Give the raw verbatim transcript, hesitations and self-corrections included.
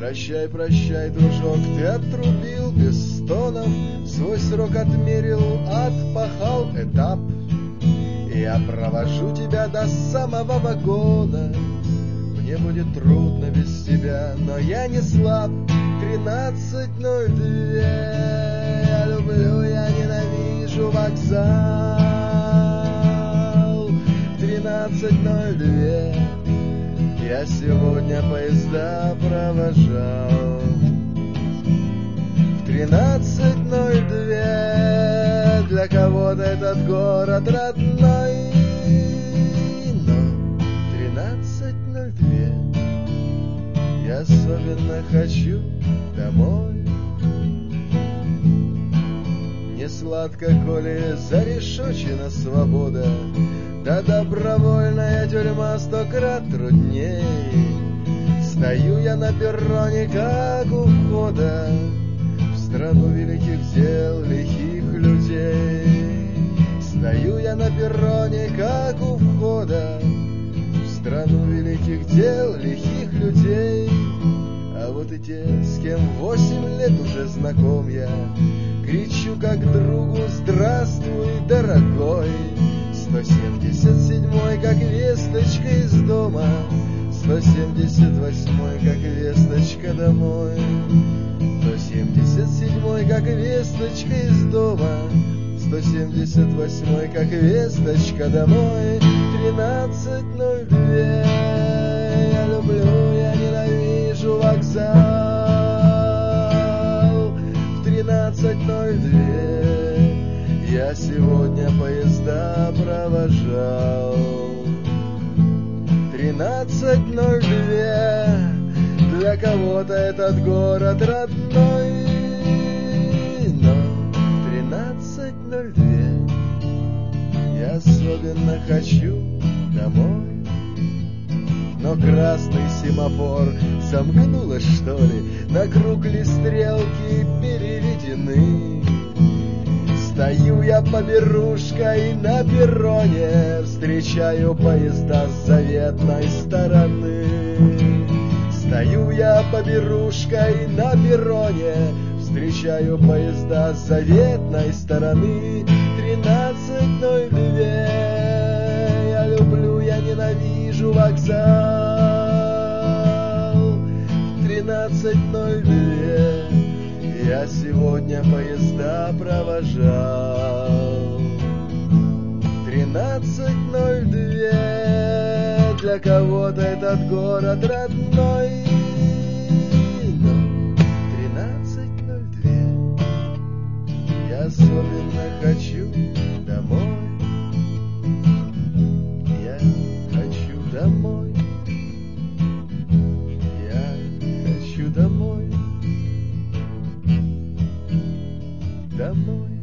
Прощай, прощай, дружок, ты отрубил без стонов, свой срок отмерил, отпахал этап. Я провожу тебя до самого вагона. Мне будет трудно без тебя, но я не слаб. Тринадцать ноль две. Я люблю, я ненавижу вокзал. Тринадцать ноль две. Я сегодня поезда провожал. В тринадцать ноль две для кого-то этот город родной, но тринадцать ноль две я особенно хочу домой. Не сладко, коли зарешочена свобода, да добровольная тюрьма сто крат трудней. Стою я на перроне, как у входа в страну великих дел, лихих людей. Стою я на перроне, как у входа в страну великих дел, лихих людей. А вот и те, с кем восемь лет уже знаком я, кричу как другу: здравствуй, дорогой. Сто семьдесят седьмой, как весточка из дома, сто семьдесят восьмой, как весточка домой. Сто семьдесят седьмой, как весточка из дома, сто семьдесят восьмой, как весточка домой. Тринадцать ноль две. Я люблю, я ненавижу вокзал. В тринадцать ноль две я сегодня поезда провожал. Тринадцать ноль две для кого-то этот город родной, но в тринадцать ноль две я особенно хочу домой. Но красный семафор замкнуло, что ли? На круг ли стрелки переведены? Стою я поберушкой на перроне, встречаю поезда с заветной стороны. Стою я поберушкой на перроне, встречаю поезда с заветной стороны. Тринадцать ноль две. Я люблю, я ненавижу вокзал. Тринадцать ноль две. Я сегодня поезда провожал. Тринадцать ноль две для кого-то этот город родной, но тринадцать ноль две я особенно хочу домой. Я хочу домой. Я хочу домой. Домой.